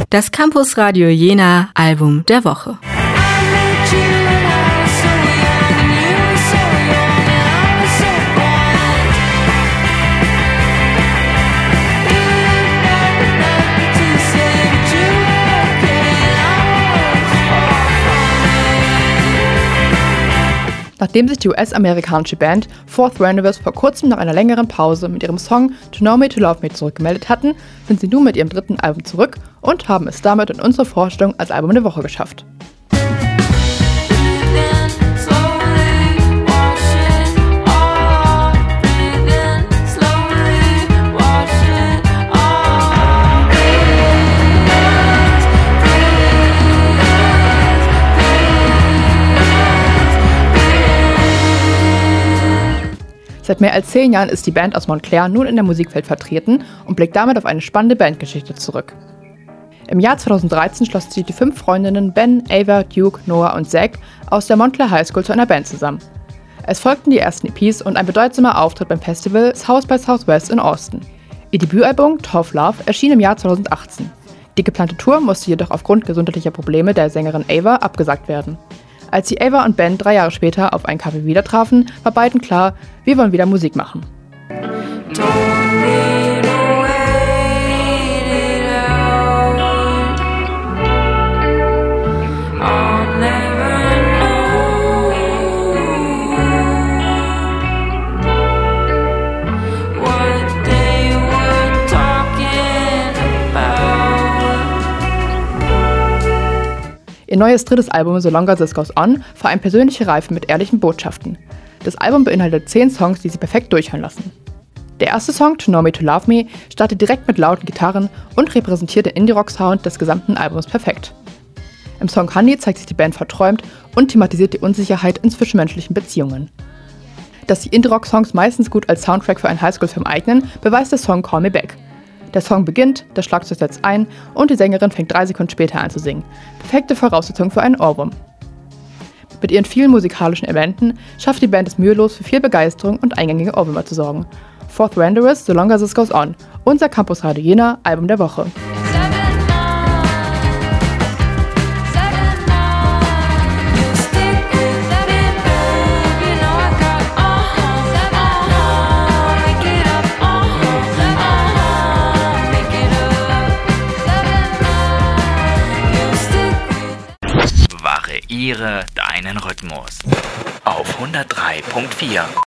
Das Campus Radio Jena Album der Woche. Nachdem sich die US-amerikanische Band Fourth Rendezvous vor kurzem nach einer längeren Pause mit ihrem Song To Know Me To Love Me zurückgemeldet hatten, sind sie nun mit ihrem dritten Album zurück und haben es damit in unsere Vorstellung als Album der Woche geschafft. Seit mehr als 10 Jahren ist die Band aus Montclair nun in der Musikwelt vertreten und blickt damit auf eine spannende Bandgeschichte zurück. Im Jahr 2013 schlossen sich die 5 Freundinnen Ben, Ava, Duke, Noah und Zach aus der Montclair High School zu einer Band zusammen. Es folgten die ersten EPs und ein bedeutsamer Auftritt beim Festival South by Southwest in Austin. Ihr Debütalbum Tough Love erschien im Jahr 2018. Die geplante Tour musste jedoch aufgrund gesundheitlicher Probleme der Sängerin Ava abgesagt werden. Als sich Ava und Ben 3 Jahre später auf einen Kaffee wieder trafen, war beiden klar, wir wollen wieder Musik machen. Ihr neues drittes Album So Longer This Goes On vereint persönliche Reife mit ehrlichen Botschaften. Das Album beinhaltet 10 Songs, die sie perfekt durchhören lassen. Der erste Song, To Know Me To Love Me, startet direkt mit lauten Gitarren und repräsentiert den Indie-Rock-Sound des gesamten Albums perfekt. Im Song Honey zeigt sich die Band verträumt und thematisiert die Unsicherheit in zwischenmenschlichen Beziehungen. Dass die Indie-Rock-Songs meistens gut als Soundtrack für einen Highschool-Film eignen, beweist der Song Call Me Back. Der Song beginnt, das Schlagzeug setzt ein und die Sängerin fängt 3 Sekunden später an zu singen. Perfekte Voraussetzung für einen Ohrwurm. Mit ihren vielen musikalischen Elementen schafft die Band es mühelos für viel Begeisterung und eingängige Ohrwürmer zu sorgen. Fourth Rendezvous, So Longer This Goes On, unser Campus Radio Jena Album der Woche. Variiere deinen Rhythmus auf 103.4.